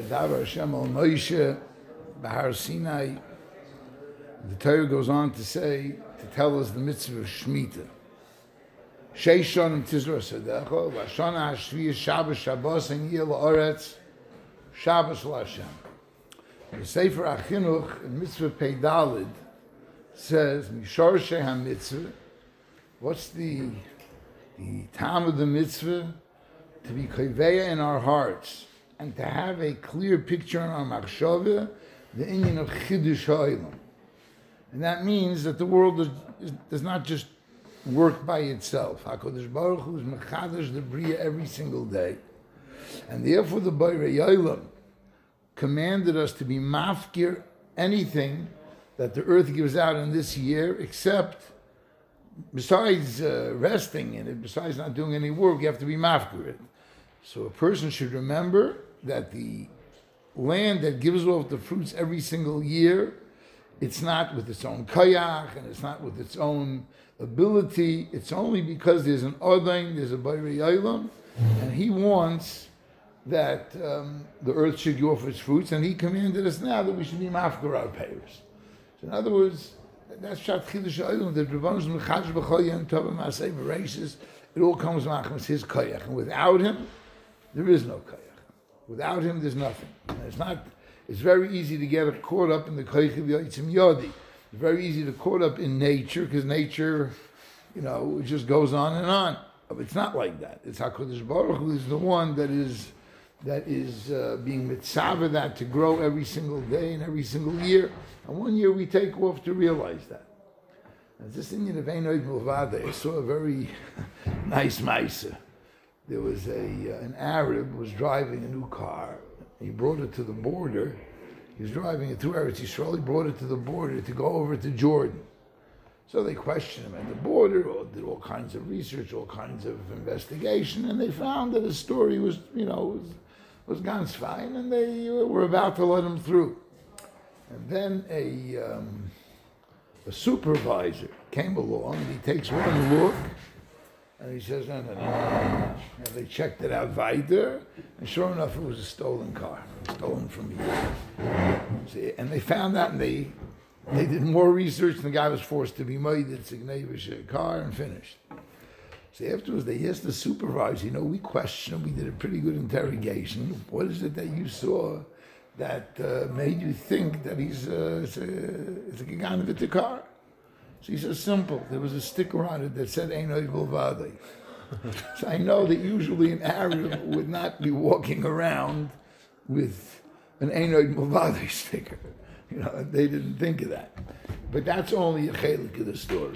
V'davar Hashem al Moshe b'Har Sinai. The Torah goes on to tell us the mitzvah of Shemitah. Sheish shonim tizra sadecha, v'ashana hashviyah Shabbos Shabbos and yeh la'oretz Shabbos l'Hashem. The Sefer HaChinuch in Mitzvah Pei Daled says, Mishor Shei mitzvah. What's the time of the mitzvah? To be koveya in our hearts and to have a clear picture in our machshava, the inyan of Chidush Ha'olam. And that means that the world does not just work by itself. HaKadosh Baruch Hu is mechadash the bria every single day. And therefore the Borei Olam commanded us to be mafkir anything that the earth gives out in this year, except besides resting in it, besides not doing any work, you have to be mafkir it. So a person should remember that the land that gives off the fruits every single year, it's not with its own koyach, and it's not with its own ability. It's only because there's an Odain, there's a Borei Olam, and he wants that the earth should give off its fruits, and he commanded us now that we should be mafkir our payers. So in other words, that's Shat Chidush Ha'olam, that Rebbeinu Mechadesh b'chol tovim ma'aseh v'reishis, it all comes machmas his koyach, and without him, there is no koyach. Without him, there's nothing. And it's very easy to get caught up in the koyach of Yotzim Yodi. It's very easy to caught up in nature, because nature, it just goes on and on. But it's not like that. It's HaKadosh Baruch Hu is the one that is being mitzvah that to grow every single day and every single year. And one year we take off to realize that. As this Indian of Einoid Mulvada, I saw a very nice Maisa. There was an Arab was driving a new car. He brought it to the border. He was driving it through Eretz Yisrael. He brought it to the border to go over to Jordan. So they questioned him at the border, or did all kinds of research, all kinds of investigation, and they found that his story was ganz fine, and they were about to let him through. And then a supervisor came along, and he takes one look, and he says, no. And they checked it out weiter, and sure enough, it was a stolen car, stolen from here. See, and they found out, and they did more research, and the guy was forced to be made. It's a Gnevish car, and finished. So afterwards, they asked the supervisor, we questioned him, we did a pretty good interrogation. What is it that you saw that made you think that it's a Giganovit car? So he says, simple. There was a sticker on it that said, Einoid Mulvada. So I know that usually an Arab would not be walking around with an Einoid Mulvada sticker. They didn't think of that. But that's only a chelik of the story.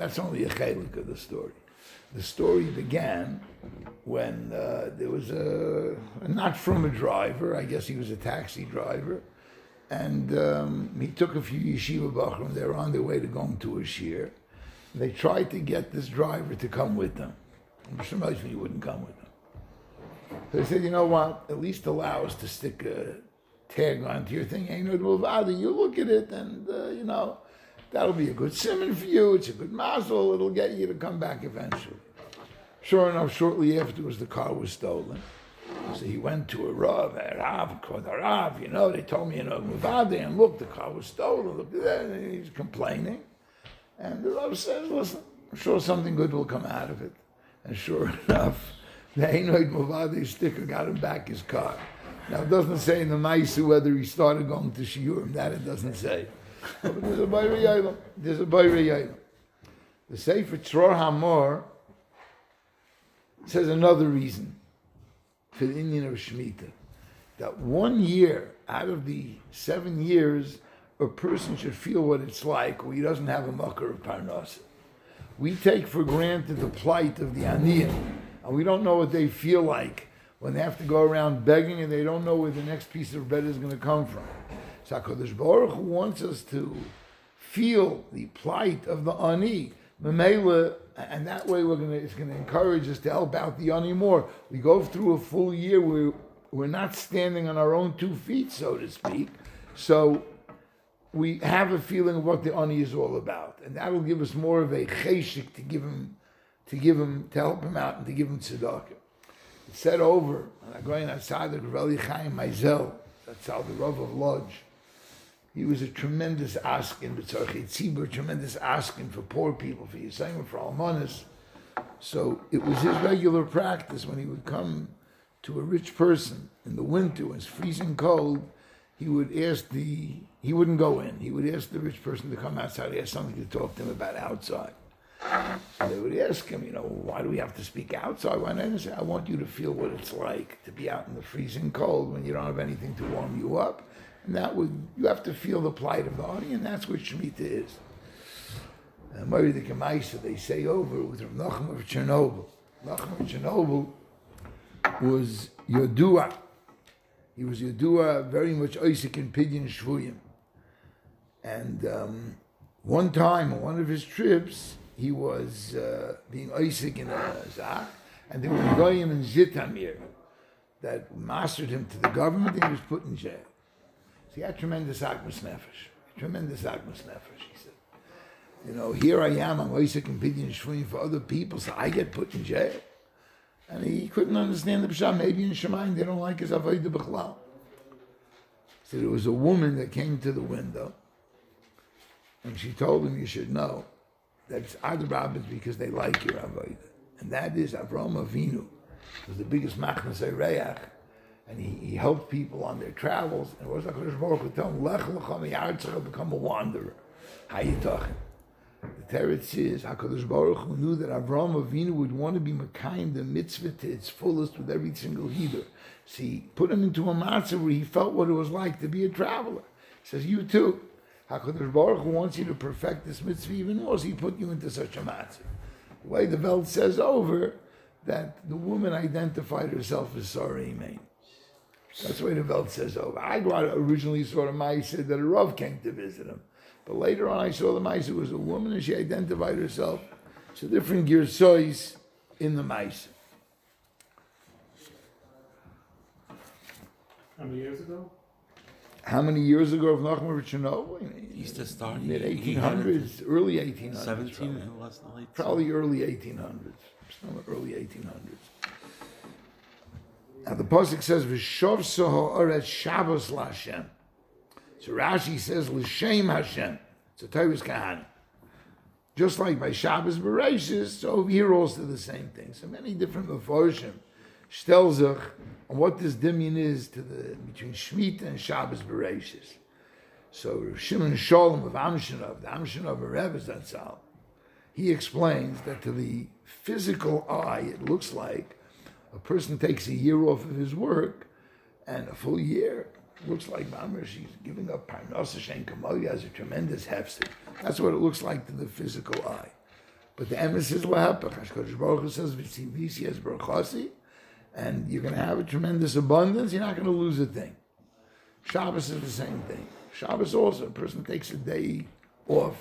The story began when there was a not from a driver, I guess he was a taxi driver, and he took a few yeshiva bachrim. They were on their way to going to a shir. They tried to get this driver to come with them. Somebody he wouldn't come with them. So they said, you know what, at least allow us to stick a tag onto your thing. You look at it and, that'll be a good simon for you. It's a good mazel. It'll get you to come back eventually. Sure enough, shortly afterwards, the car was stolen. So he went to a Rav, called a Rav, they told me, Muvadi, and look, the car was stolen. Look at that. And he's complaining. And the Rav says, listen, I'm sure something good will come out of it. And sure enough, the Einoid Muvadi sticker got him back his car. Now, it doesn't say in the Maisa whether he started going to Shiurim. That it doesn't say. But there's a Borei Olam. The Sefer Tzror Hamor says another reason for the Indian of Shemitah. That 1 year out of the 7 years, a person should feel what it's like when he doesn't have a makar of parnasa. We take for granted the plight of the aniyim, and we don't know what they feel like when they have to go around begging and they don't know where the next piece of bread is going to come from. So HaKadosh Baruch Hu wants us to feel the plight of the ani, Memela, and that way it's going to encourage us to help out the ani more. We go through a full year where we're not standing on our own 2 feet, so to speak. So we have a feeling of what the ani is all about, and that will give us more of a cheshik to help him out and to give him tzedakah. It's said over, going outside the Rav Eli Chaim Maizel, Zatzal, the Rav of Lodz. He was a tremendous asking, tremendous asking for poor people, for Yisayim, for Almanas. So it was his regular practice when he would come to a rich person in the winter when it's freezing cold, he wouldn't go in. He would ask the rich person to come outside. He had something to talk to him about outside. And they would ask him, why do we have to speak outside? Why not? I say, I want you to feel what it's like to be out in the freezing cold when you don't have anything to warm you up. And you have to feel the plight of the audience, and that's what Shemitah is. And Mary the Gemaisa, they say over with Rav Nachum of Chernobyl. Nachum of Chernobyl was Yodua. He was Yodua, very much Isaac and Pidyon Shvuyim. And one time, on one of his trips, he was being Isaac in a Zach, and there was a Goyim in Zitamir that mastered him to the government, and he was put in jail. So he had tremendous Agmas Nefesh. Tremendous Agmas Nefesh, he said. Here I am, I'm Isaac and Pidyon Shvuyim for other people, so I get put in jail. And he couldn't understand the Pshat. Maybe in Shemayim they don't like his Avodah B'chlal. So there was a woman that came to the window, and she told him, you should know that it's Adrabah because they like your Avodah. And that is Avraham Avinu, was the biggest Machnas Reach, and he helped people on their travels. And it was HaKadosh Baruch Hu tell him, Lech lecha mi'artzecha, become a wanderer. How you talking? The Teretz is, HaKadosh Baruch Hu knew that Avraham Avinu would want to be Mekayim the mitzvah to its fullest with every single heeder. So he put him into a matzah where he felt what it was like to be a traveler. He says, you too. HaKadosh Baruch Hu wants you to perfect this mitzvah even more, so he put you into such a matzah. The way the Welt says over, that the woman identified herself as Sarah Imein. That's the way the Welt says over. I originally saw the Maisa that a Rav came to visit him. But later on I saw the Maisa was a woman and she identified herself. So different girsois in the Maisa. How many years ago? How many years ago of Nachman of Chernobyl? He used to start mid 1800s, early 1800s. 17 and was the late. Probably early 1800s. Still early 1800s. Now the pasuk says, "V'shov soho oret Shabbos laHashem." So Rashi says, "L'shem Hashem." It's a Torah's Kahana. Just like by Shabbos Bereishis, so over here also the same thing. So many different meforshim stelzach on what this dimyon is to between Shemitah and Shabbos Bereishis. So Rav Shimon Shalom of Amshinov, the Amshinov of Rebbe Zatzal, he explains that to the physical eye, it looks like a person takes a year off of his work, and a full year looks like Mamar, she's giving up Parnasa Shen Kamoya as a tremendous hefsed. That's what it looks like to the physical eye. But the emes is lahapach. HaKadosh Baruch Hu says, "V'tzivisi es barachasi," and you're going to have a tremendous abundance. You're not going to lose a thing. Shabbos is the same thing. Shabbos also, a person takes a day off,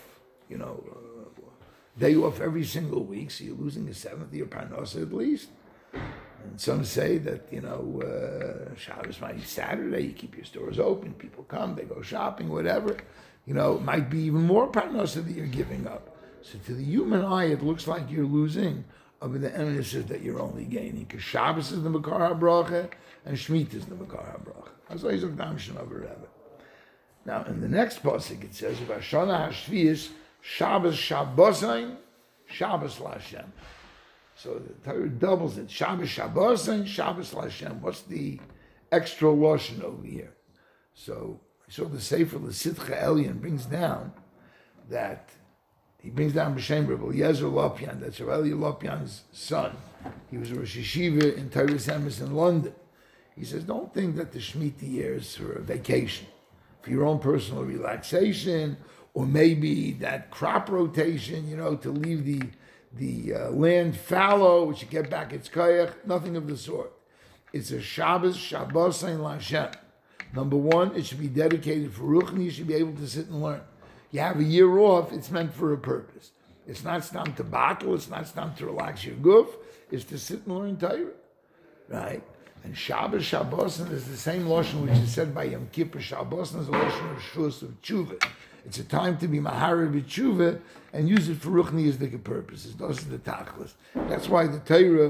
day off every single week, so you're losing a seventh of your Parnasa at least. And some say that, Shabbos might be Saturday, you keep your stores open, people come, they go shopping, whatever. It might be even more Parnasa that you're giving up. So to the human eye, it looks like you're losing, but the emes is that you're only gaining. Because Shabbos is the Makar HaBracha, and Shemitah is the Makar HaBracha. That's why he's a Damshan of a Rebbe. Now, in the next pasuk, it says, "V'ashana hashvius Shabbos Shabbosain, Shabbos laHashem." So the Torah doubles it. Shabbos Shabbosain, Shabbos laHashem. What's the extra lashon over here? So the Sefer L'Sitcha Elyon brings down that he brings down B'Shem Reb Eliezer Lopyan. That's Reb Eliezer Lopyan's son. He was a Rosh Yeshiva in Torah Emes in London. He says, don't think that the Shemitah year is for a vacation, for your own personal relaxation, or maybe that crop rotation, to leave the land fallow, which you get back its koyach, nothing of the sort. It's a Shabbos, Shabbosain laHashem. Number one, it should be dedicated for Ruchni, you should be able to sit and learn. You have a year off, it's meant for a purpose. It's not stam to battle, it's not stam to relax your goof, it's to sit and learn Torah, right? And Shabbos, Shabbosain is the same lashon which is said by Yom Kippur. Shabbosain is a lashon of shus of tshuva. It's a time to be maharer b'tshuva and use it for ruchni as the purposes. Those are the tachlis. That's why the Torah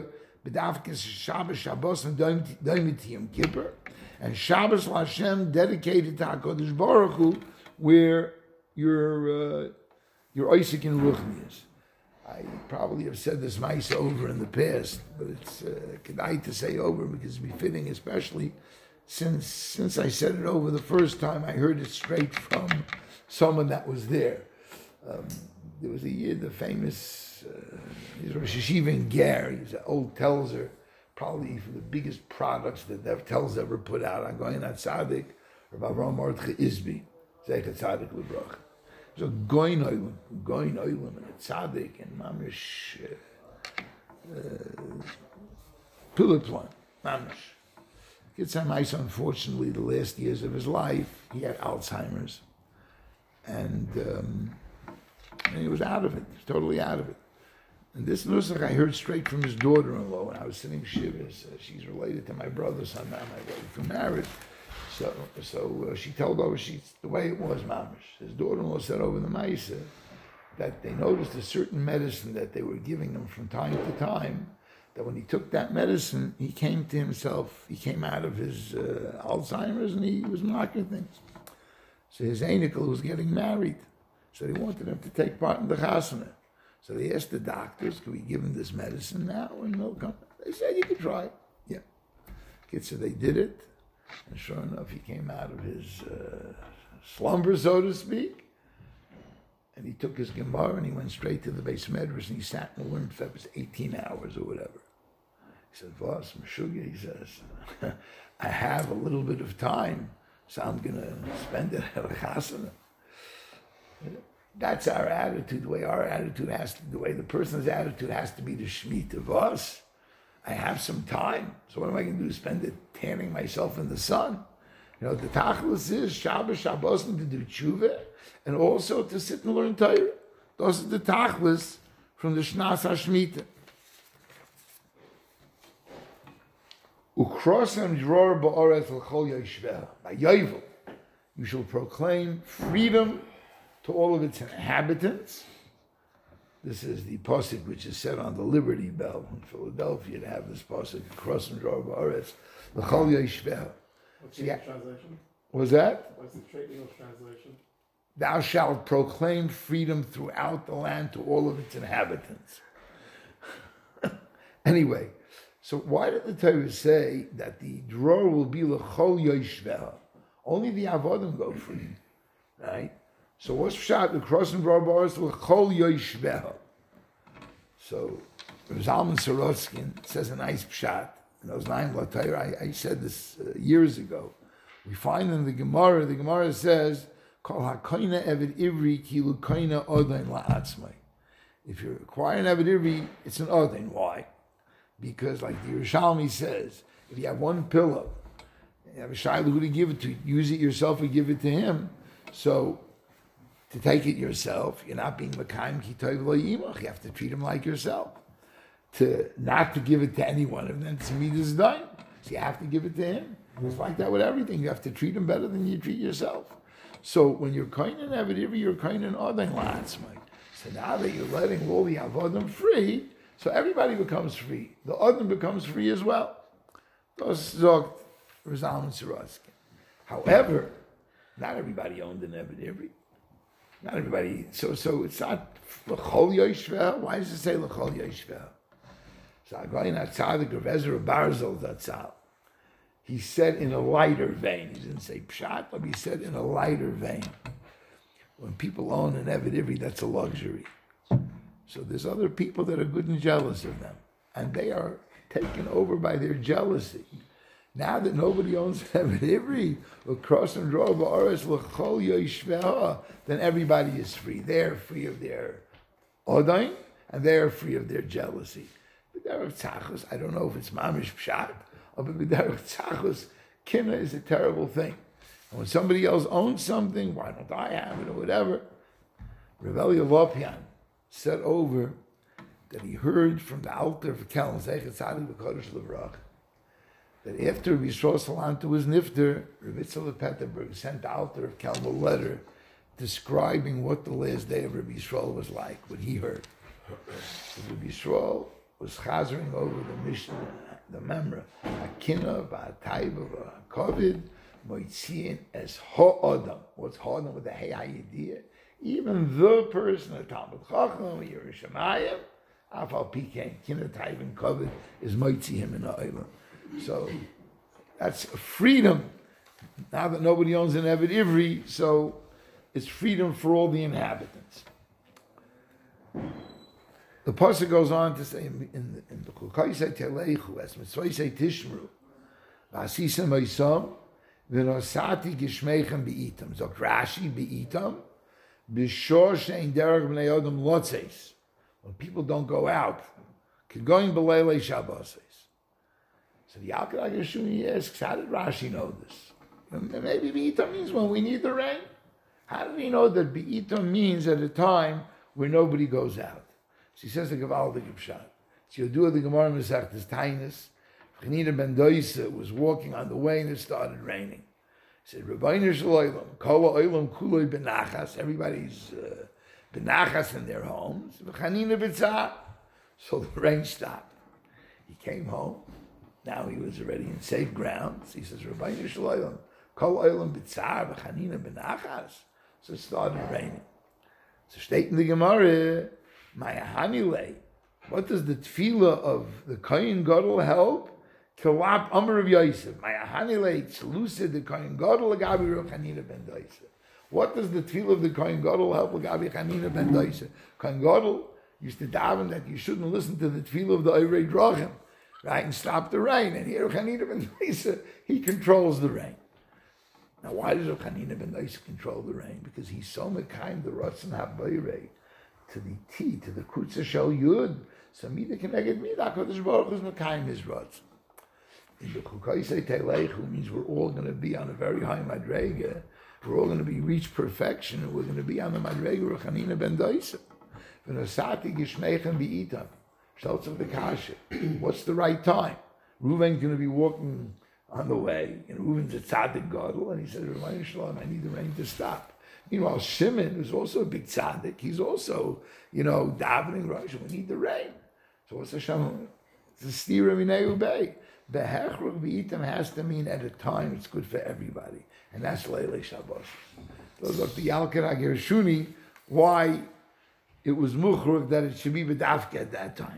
B'dafkes Shabbos, Shabbos, and Doimit Yom Kippur, and Shabbos Hashem dedicated to HaKadosh Baruch Hu, where your Isaac and Ruchni is. I probably have said this mice over in the past, but it's kedai to say over because it's befitting, especially since I said it over the first time. I heard it straight from someone that was there. There was a year, the famous Rosh Yeshiva in Ger. He's an old Telzer, probably for the biggest products that Telzer ever put out. I'm going at Tzaddik, Rabbi Avraham Mordechai Isbi, Zeichet Tzaddik L'Bracha. So Goin Oilim, and a Tzaddik, and Mamish Piliplan, Mamish. Kitzur unfortunately, the last years of his life, he had Alzheimer's. And he was out of it. He was totally out of it. And this nusach I heard straight from his daughter-in-law when I was sitting shivas. She's related to my brother's son, now my brother from marriage. So she told over the way it was, mamish. His daughter-in-law said over the Maisa that they noticed a certain medicine that they were giving him from time to time, that when he took that medicine, he came to himself. He came out of his Alzheimer's and he was marking things. So his Einikal was getting married. So they wanted him to take part in the chasana. So they asked the doctors, can we give him this medicine now? And they'll come. They said, you could try it. Yeah. So they did it. And sure enough, he came out of his slumber, so to speak. And he took his Gemara and he went straight to the Beis Medrash and he sat and learned for 18 hours or whatever. He said, Vos, Meshuggah, he says, I have a little bit of time, so I'm going to spend it at a chasana. That's our attitude. The way our attitude the way the person's attitude has to be to Shemitah Vos. I have some time, so what am I going to do? Spend it tanning myself in the sun? You know, the tachlis is Shabbos, Shabbos, and to do tshuva, and also to sit and learn Torah. Those are the tachlis from the Shnas HaShemitah. Ukrosem dror ba'oretz l'chol yoshveh. By Yovel, you shall proclaim freedom to all of its inhabitants. This is the pasuk which is said on the Liberty Bell in Philadelphia to have this pasuk, Ukrosem dror ba'oretz l'chol yoshveh. What's the translation? Was that? What's the straight English translation? Thou shalt proclaim freedom throughout the land to all of its inhabitants. Anyway, so why did the Torah say that the dror will be l'chol yoshveh? Only the avodim go free, right? So what's pshat? The crossing dror bars l'chol yoshveh. So Zalman Sorotskin says a nice pshat. In those 9 Torah, I said this years ago. We find in the Gemara says, Kol hakoina eved ivri kilu koina odain la'atzmai. If you acquire an eved ivri, it's an odain. Why? Because like the Yerushalmi says, if you have one pillow, you have a shayla who to give it to, use it yourself or give it to him. So to take it yourself, you're not being mekayim ki tov lo yimach. You have to treat him like yourself. To not to give it to anyone, and then tzimid is done. So you have to give it to him. It's like that with everything. You have to treat him better than you treat yourself. So when you're kind and eved, you're kind and odain la'atzmai. So now that you're letting all the avodim free, so everybody becomes free. The odain becomes free as well. Das sagt Zalman Sorotskin. However, not everybody owned an eved. Not everybody. So it's not l'chol yoshveh. Why does it say l'chol yoshveh? So Agayin HaTzadik Rav Ezra Barzel Zatzal, he said in a lighter vein. He didn't say pshat, but he said in a lighter vein. When people own an eved ivri, that's a luxury. So there's other people that are good and jealous of them, and they are taken over by their jealousy. Now that nobody owns an eved ivri, l'kros and dror ba'oretz l'chol yoshveh, then everybody is free. They're free of their odain, and they're free of their jealousy. B'derech tzachos, I don't know if it's mamish pshat, but b'derech tzachos, kina is a terrible thing. And when somebody else owns something, why don't I have it or whatever? Rav Elia Lopian said over that he heard from the Alter of Kelm, Zeichet Tzaddik V'Kodesh L'Vrach, that after Rabbi Yisrael Salanter was nifter, Rav Yitzchak of Peterburg sent the Alter of Kelm a letter describing what the last day of Rabbi Yisrael was like, what he heard. Rabbi Yisrael was chazering over the Mishnah, the Memra, a kinah, a taiva, a kovid, moitziin as ha'adam. What's ha'adam with the hey idea? Even the person, a Talmud Chacham, a Yerushalayim, afal pikein, kinah, taiva, and kovid is moitzihim in the olam. So that's freedom. Now that nobody owns an Eved Ivri, so it's freedom for all the inhabitants. The pasuk goes on to say in the Chukaisei Telechu, as Mitzvosei Tishmru, Vasisem Oisam, V'nosati Gishmeichem Be'itam. Zok Rashi Be'itam, B'shor Shein Derech B'nei Odom Lotzeis. When people don't go out, Kegoin B'leilei Shabbos. So the Yalkut HaGershuni asks, how did Rashi know this? And maybe Be'itam means when we need the rain. How do we know that Be'itam means at a time where nobody goes out? She says the Gavaldik Pshat. So you do the Gemara Masechtas Tainus. Chanina ben Doisa was walking on the way and it started raining. He said, Rabbeinu Shalom, Kol Olam Kuloi Benachas. Everybody's Benachas in their homes. Chanina B'tzah. So the rain stopped. He came home. Now he was already in safe ground. So he says, Rabbeinu Shalom, Kol Olam B'tzah, Chanina Benachas. So it started raining. So state in the Gemara, Mayahanile. What does the tefillah of the Kohen Gadol help? Kilap Amar of Yosef. Mayahanile tzlusid the Kohen Gadol agabi Rav Chanina ben Doisa. What does the tefillah of the Kohen Gadol help agabi Chanina ben Doisa? Kohen Gadol used to daven that you shouldn't listen to the tefillah of the Oirei Drachim, right, and stop the rain. And here Chanina ben Doisa, he controls the rain. Now, why does Rav Chanina ben Doisa control the rain? Because he's so mekayim the Ratzon HaBoirei to the T, to the Kutza Shel Yud. So Mida Keneged Mida, HaKadosh Baruch Hu is mekayim his Ratzon. In the Chukaisei Telechu means we're all going to be on a very high Madrega. We're all going to be reach perfection, and we're going to be on the Madrega Rav Chanina ben Doisa. V'nosati Gishmeichem Be'itam. Sheltz of the Kasha. What's the right time? Reuven's going to be walking on the way, and Reuven's a tzaddik gadol, and he says, Rabbeinu Shalom, I need the rain to stop. Meanwhile, Shimon, who's also a big tzaddik, he's also, davening Rosh, we need the rain. So what's Hashem? It's a stira minei ubei. The hechrug b'itam has to mean at a time it's good for everybody, and that's Leilei Shabbos. So look, the Yalkut HaGershuni, why it was muchrug that it should be b'dafke at that time.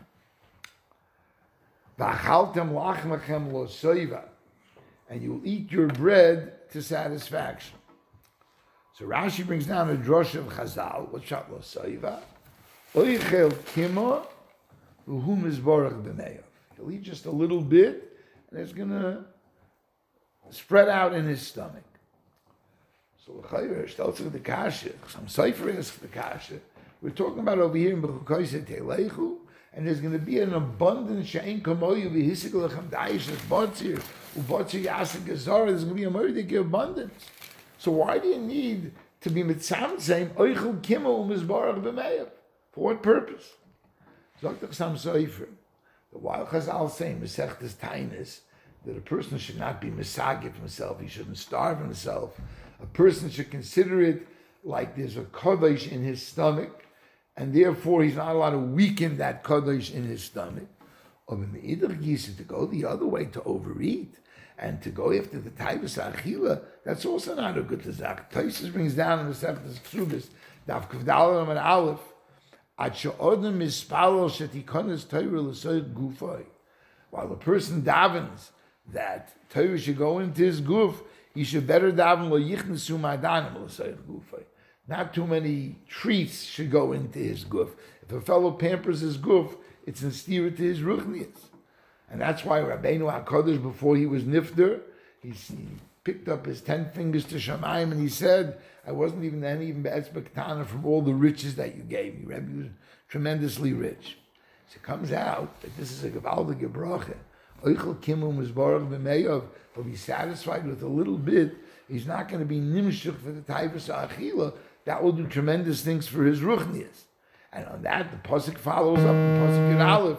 V'achaltem lachmachem lo soiva. And you'll eat your bread to satisfaction. So Rashi brings down a drosh of Chazal. What's shot lo soiva? Oichel kimo v'hu mizborach b'meyav. He'll eat just a little bit, and it's going to spread out in his stomach. So l'chayr, shteltzach the kasha, some seifering is the kasha. We're talking about over here in Bechukoisei Telechu, and there's going to be an abundance she'ein kamoyu v'hisik lechem da'ish as botzir u'botzir yasik gezara. There's going to be a murdik abundance. So why do you need to be mitzam saying oichel kimo u'mizbarach b'meyav? For what purpose? Zoktach Sam Soifer. The while Chazal saying Masechtas Tainus that a person should not be misagif himself, he shouldn't starve himself. A person should consider it like there's a kodesh in his stomach, and therefore he's not allowed to weaken that kodesh in his stomach. Or to go the other way, to overeat, and to go after the taivas achila, that's also not a good tazak. Taisus brings down in the Seftas Ksubis, Daf Kavdalam and Aleph, while the person davens that Torah should go into his guf, he should better daven lo yichnesu ma'adanim l'soich gufay. Not too many treats should go into his guf. If a fellow pampers his guf, it's in stira to his ruchnias. And that's why Rabbeinu HaKadosh, before he was nifter, he picked up his 10 fingers to Shamayim and he said, I wasn't even any be'etzbektana from all the riches that you gave me. Rebbe was tremendously rich. So it comes out that this is a Gavaldik Gebrache. Oichel Kimum Mizbarach b'meyav. He'll be satisfied with a little bit. He's not going to be nimshuk for the taivas achila. That will do tremendous things for his ruchnias. And on that, the pasuk follows up in pasuk Yud Aleph.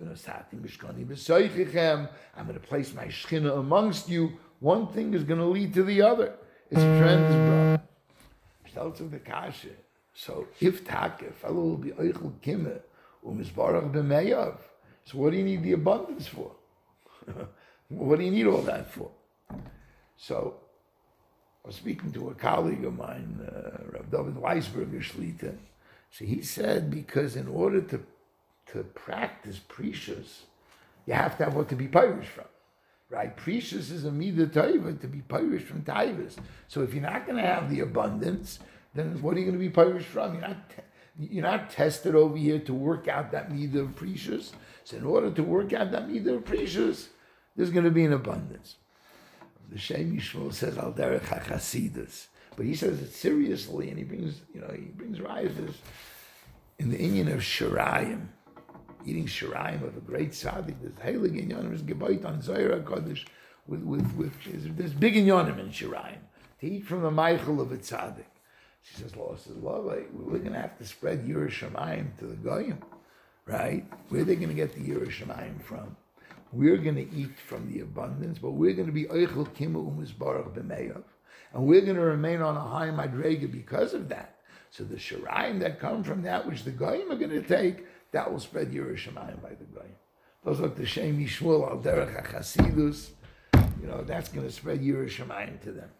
I'm going to place my shechina amongst you. One thing is going to lead to the other. It's a tremendous bracha. Stelz of the kasha. So if a fellow will be oichel kimmah umizbarach b'meyav, So what do you need the abundance for? What do you need all that for? So I was speaking to a colleague of mine, Rav David Weisberger Shlita. So he said, because in order to practice precious, you have to have what to be pirish from. Right? Precious is a midah taiva, to be pirish from taivas. So if you're not going to have the abundance, then what are you going to be pirish from? You're not tested over here to work out that midah of precious. So in order to work out that midah of precious, there's going to be an abundance. The Shem Yishmael says al derech hachasidus, but he says it seriously, and he brings rises in the inyan of shirayim, eating shirayim of a great tzaddik. There's heilig inyanim is gebayit on Zohar HaKadosh with there's big inyanim in shirayim to eat from the meichel of a tzaddik. She says, we're going to have to spread Yiras Shamayim to the goyim, right? Where are they going to get the Yiras Shamayim from? We're going to eat from the abundance, but we're going to be Eichel Kima U'Mizbarach B'Meyav, and we're going to remain on a high madrega because of that. So the shirayim that come from that which the goyim are going to take, that will spread Yiras Shamayim by the goyim. Those like the Shem Yishmael al derech hachasidus, that's going to spread Yiras Shamayim to them.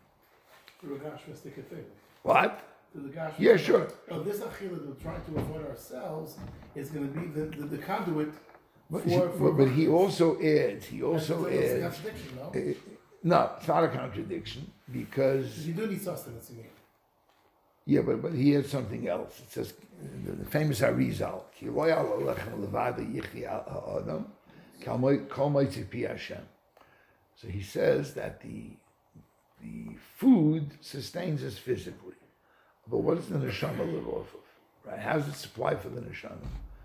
What? Yeah, sure. This achila that we're trying to avoid ourselves is going to be the conduit. But he also adds. It's a contradiction, no? No, it's not a contradiction because you do need sustenance in here. Yeah, but he had something else. It says the famous Arizal. So he says that the food sustains us physically, but what does the neshama live off of? Right? How does it supply for the neshama?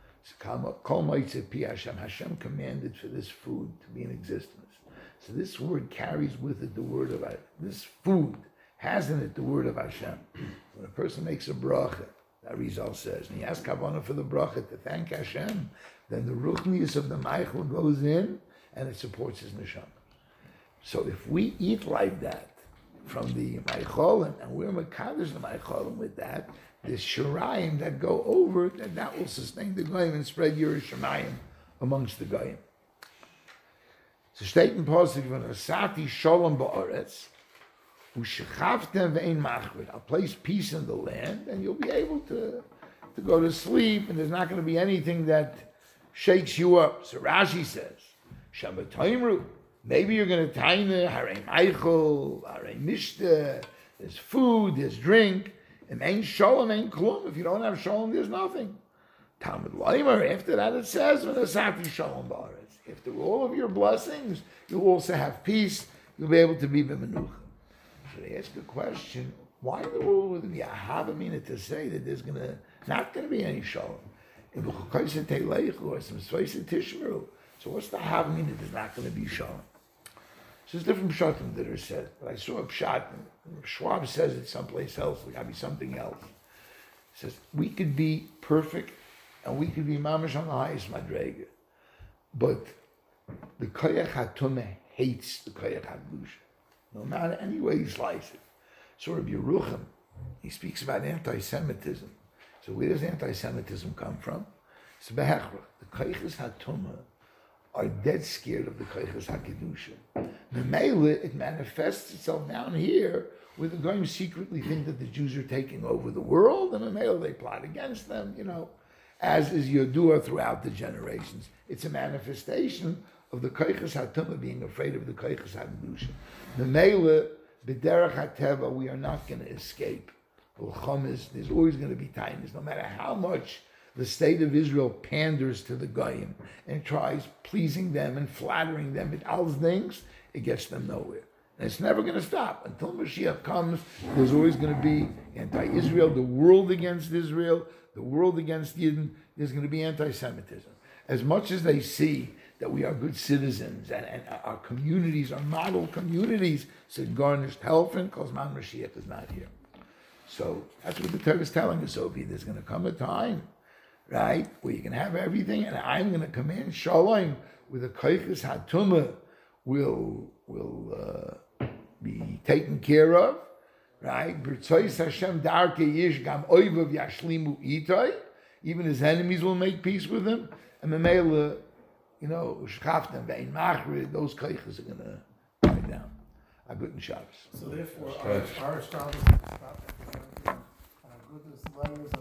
Hashem commanded for this food to be in existence. So this word carries with it the word of this food has in it the word of Hashem. When a person makes a bracha, that Rizal says, and he asks kavanah for the bracha to thank Hashem, then the ruchnius of the meichel goes in and it supports his neshama. So if we eat like that from the meicholim and we're mekadosh the meicholim with that, the shirayim that go over, that will sustain the goyim and spread Yiras Shamayim amongst the goyim. So steht in Pasuk von Asati Shalom Ba'aretz, U'shechavtem ve'ein machrid. I'll place peace in the land, and you'll be able to go to sleep, and there's not going to be anything that shakes you up. So Rashi says, Shabbat Taimru, maybe you're going to taina, Harei Meichel, Harei Mishta, there's food, there's drink, and ain't shalom, ain't klum. If you don't have shalom, there's nothing. Talmud Leimer, after that it says, V'nasati shalom ba'aretz. After all of your blessings, you'll also have peace, you'll be able to be b'menucha. So they ask a question, why in the world would be a havamina to say that there's not going to be any shalom? So what's the havamina that there's not going to be shalom? So there's different pshatim that are said. But I saw a pshat, and Schwab says it someplace else, it got to be something else. He says, we could be perfect, and we could be mamash on the highest madrega. But the koyach hatumeh hates the koyach hadlusha. No matter any way you slice it. So Rabbi Yerucham, he speaks about anti-Semitism. So where does anti-Semitism come from? It's behechrach. The koyachas hatumeh are dead scared of the koyachas hakidusha. Memele, it manifests itself down here, where the goyim secretly think that the Jews are taking over the world, and memele they plot against them, as is Yodua throughout the generations. It's a manifestation of the koyachas hatumah being afraid of the koyachas hakidusha. Memele, b'derech hateva, we are not going to escape. There's always going to be tainas, no matter how much the state of Israel panders to the goyim and tries pleasing them and flattering them with all things, it gets them nowhere. And it's never going to stop. Until Mashiach comes, there's always going to be anti-Israel, the world against Israel, the world against Yidden. There's going to be anti-Semitism. As much as they see that we are good citizens and our communities are model communities, so garnished helfen, because Man Mashiach is not here. So that's what the Torah is telling us, Sophie. There's going to come a time, right, where you can have everything, and I'm going to command shalom with a koyachas hatumah will be taken care of, right? B'rtzois Hashem darke yish gam oivav yashlimu itay. Even his enemies will make peace with him, and memela, Shchaftem, Vein Machrid, those keiches are going to die down. A good Shabbos. So therefore, our Shabbos is stopped at the good letters